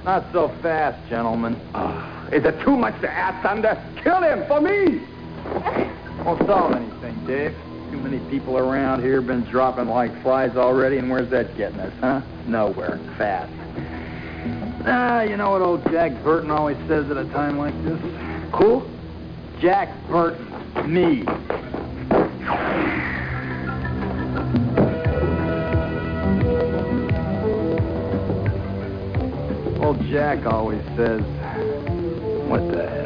Not so fast, gentlemen. Is it too much to ask, Thunder? Kill him for me! Won't solve anything, Dave. Too many people around here been dropping like flies already, and where's that getting us, huh? Nowhere. Fast. You know what old Jack Burton always says at a time like this? Who? Jack Burton. Me. Old Jack always says, what the hell?